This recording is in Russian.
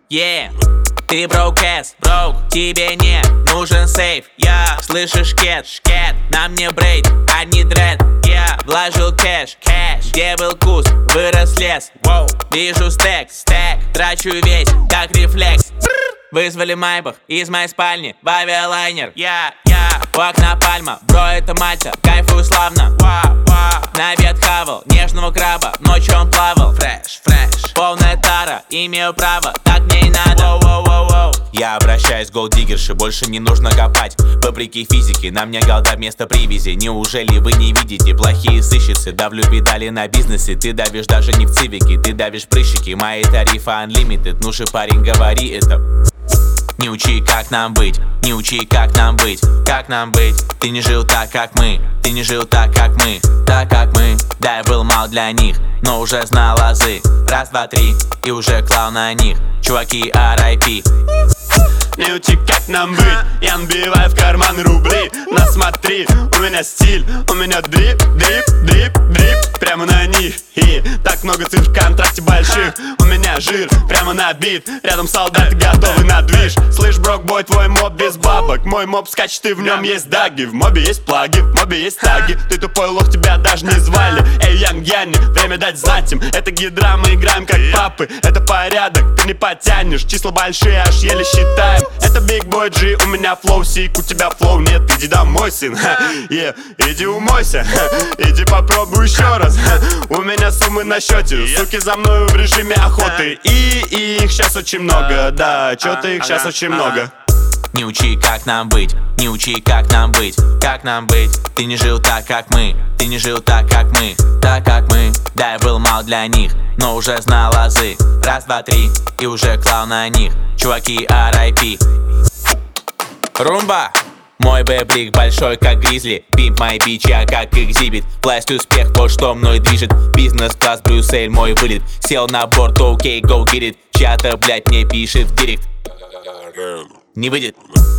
Yeah. Ты broke-ass, broke, тебе не нужен сейф. Я слышишь кэт, на мне брейд, а не дред. Я вложил кэш, где был куст, вырос лес. Вижу стек, трачу весь, как рефлекс. Вызвали майбах из моей спальни в авиалайнер. Я в окна пальма, бро, это Мальта, кайфую славно. На обед хавал нежного краба, ночью он плавал. Фреш, полная тара, имею право, так мне и надо. Я обращаюсь к голддиггерше, больше не нужно копать. Вопреки физике, на мне голда вместо привязи. Неужели вы не видите, плохие сыщицы? Давлю педали на бизнесе, ты давишь даже не в цивике. Ты давишь прыщики, мои тарифы unlimited. Ну же, парень, говори это. Не учи, как нам быть, не учи, как нам быть, как нам быть. Ты не жил так, как мы, ты не жил так, как мы, так, как мы. Да, я был мал для них, но уже знал азы. Раз, два, три, и уже клал на них. Чуваки, R.I.P. Не учи, как нам быть, я набиваю в карман рубли. На смотри, у меня стиль, у меня дрип, прямо на них. И так много цифр в контрасте больших. У меня жир, прямо набит. Рядом солдаты готовы на движ. Слышь, брокбой, твой моб без бабок. Мой моб скачет, и в нем есть даги. В мобе есть плаги, в мобе есть таги. Ты тупой лох, тебя даже не звали. Эй, Янг Янни, время дать знать им. Это гидра, мы играем как папы. Это порядок, ты не потянешь. Числа большие, аж еле считаем. Это Big Boy G, у меня флоу сик, у тебя флоу нет, иди домой, сын. Иди умойся, иди попробуй еще раз. У меня суммы на счете, суки за мною в режиме охоты. И их сейчас очень много, да, чё-то их сейчас очень много. Не учи, как нам быть, не учи, как нам быть, как нам быть. Ты не жил так, как мы, ты не жил так, как мы, так, как мы. Да, я был мал для них, но уже знал азы. Раз, два, три, и уже клал на них. Чуваки, R.I.P. Румба! Мой бэблик большой, как гризли. Пимп мои бичи, я как экзибит. Власть, успех, то, что мной движет. Бизнес-класс, Брюссель, мой вылет. Сел на борт, окей, go get it. Чья-то, блять, мне пишет в директ. Не выйдет.